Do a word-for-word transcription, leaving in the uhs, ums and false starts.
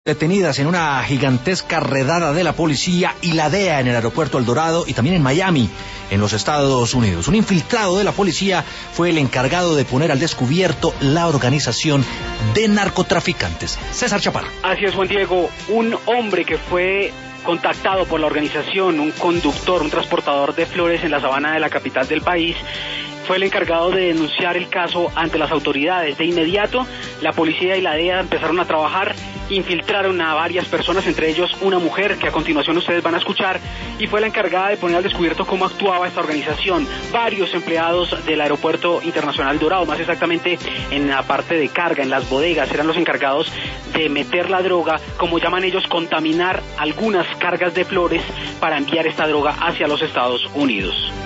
Detenidas en una gigantesca redada de la policía y la D E A en el aeropuerto El Dorado y también en Miami, en los Estados Unidos. Un infiltrado de la policía fue el encargado de poner al descubierto la organización de narcotraficantes. César Chaparro. Así es, Juan Diego. Un hombre que fue contactado por la organización, un conductor, un transportador de flores en la sabana de la capital del país, fue el encargado de denunciar el caso ante las autoridades. De inmediato, la policía y la D E A empezaron a trabajar, infiltraron a varias personas, entre ellos una mujer que a continuación ustedes van a escuchar, y fue la encargada de poner al descubierto cómo actuaba esta organización. Varios empleados del Aeropuerto Internacional Dorado, más exactamente en la parte de carga, en las bodegas, eran los encargados de meter la droga, como llaman ellos, contaminar algunas cargas de flores para enviar esta droga hacia los Estados Unidos.